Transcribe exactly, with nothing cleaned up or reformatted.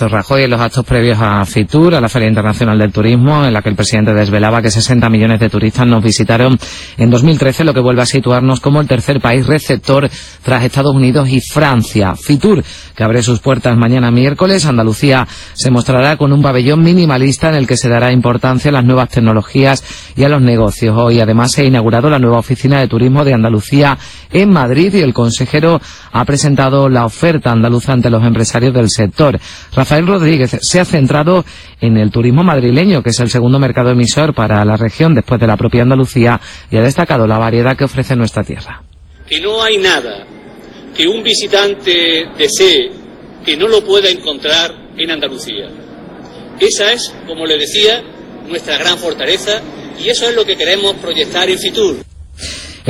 Rajoy en los actos previos a Fitur, a la Feria Internacional del Turismo, en la que el presidente desvelaba que sesenta millones de turistas nos visitaron en dos mil trece, lo que vuelve a situarnos como el tercer país receptor tras Estados Unidos y Francia. Fitur, que abre sus puertas mañana miércoles, Andalucía se mostrará con un pabellón minimalista en el que se dará importancia a las nuevas tecnologías y a los negocios. Hoy además se ha inaugurado la nueva oficina de turismo de Andalucía en Madrid y el consejero ha presentado la oferta andaluza ante los empresarios del sector. Rafael Rodríguez se ha centrado en el turismo madrileño, que es el segundo mercado emisor para la región después de la propia Andalucía, y ha destacado la variedad que ofrece nuestra tierra. Que no hay nada que un visitante desee que no lo pueda encontrar en Andalucía. Esa es, como le decía, nuestra gran fortaleza y eso es lo que queremos proyectar en Fitur.